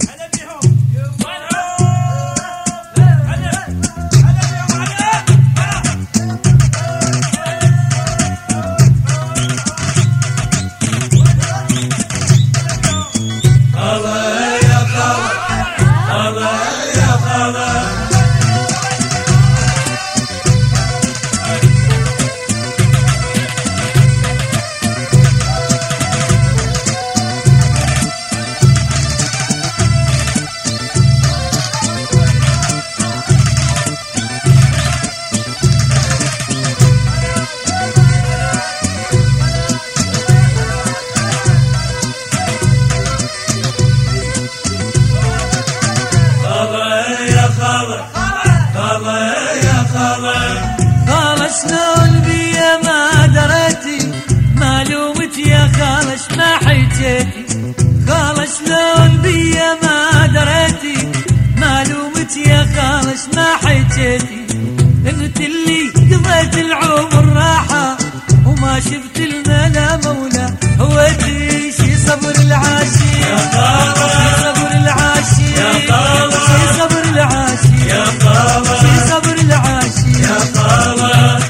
شلون بيا ما دريتي، ما لومتي يا خالش ما حيتيتي. خالش شلون بيا ما دريتي، ما لومتي يا خالش ما حيتيتي. انت اللي قضيت العمر راحة وما شفت الملا مولا، هوتي شي صبر العاشي يا خالش، شي صبر العاشي يا خالش، شي صبر العاشي يا خالش، شي صبر العاشي يا خالش.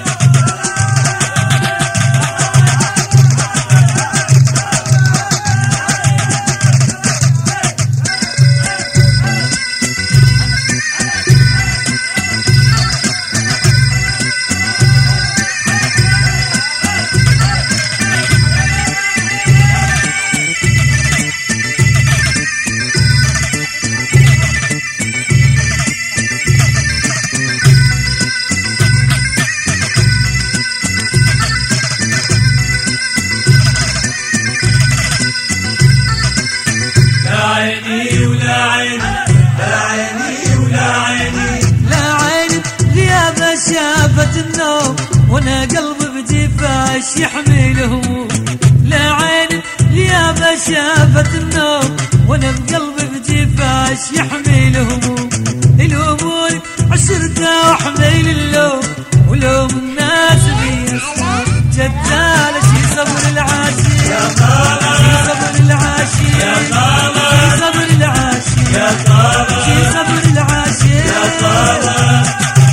شافت النوم وانا قلبي بجفاش يحمل هموم. لا عين اليابة شافت النوم وانا بقلبي بجفاش يحمل هموم. الامور عشرته وحميل اللوم ولوم الناس بي جدالة. شي صبر العاشي يا خالة، شي صبر العاشي يا خالة، شي صبر العاشي يا خالة، شي صبر العاشي يا خالة.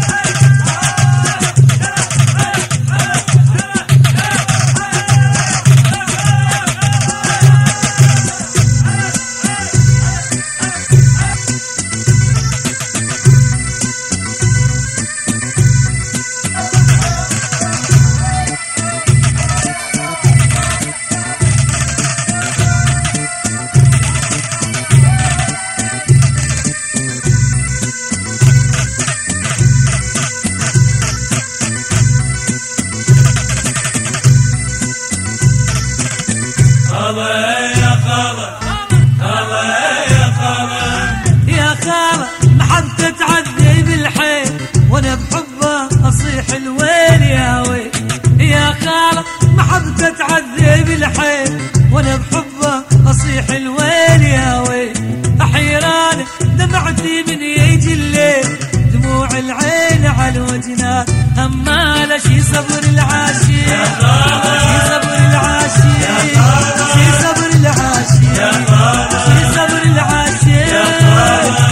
يا خالة محبة تعذب الحيل وانا بحبه اصيح الويل يا ويل. يا خالة محبة تعذب الحيل وانا بحبه اصيح الويل يا ويل. حيران دمعتي من يجي الليل، دموع العين على الوجنات همالة. شي صبر العاشي يا خالة، شي صبر العاشي يا خالة، شي صبر العاشي يا خالة، شي صبر العاشي يا خالة.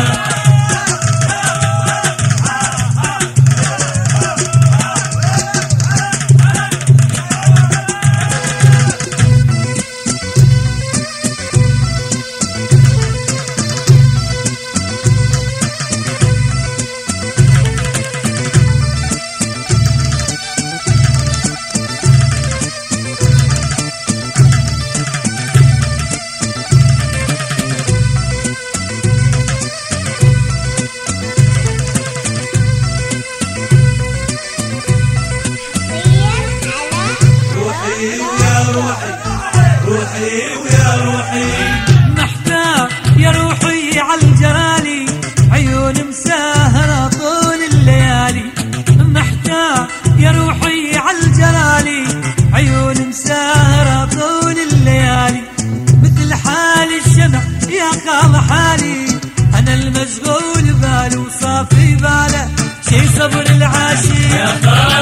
روحي ويا روحي محتاج يا روحي عالجرالي، عيون مسهرة طول الليالي. محتاج يا روحي عالجرالي، عيون مسهرة طول الليالي. مثل حال الشمع يا خال حالي، أنا المشغول بالي وصافي باله. شي صبر العاشي يا خال،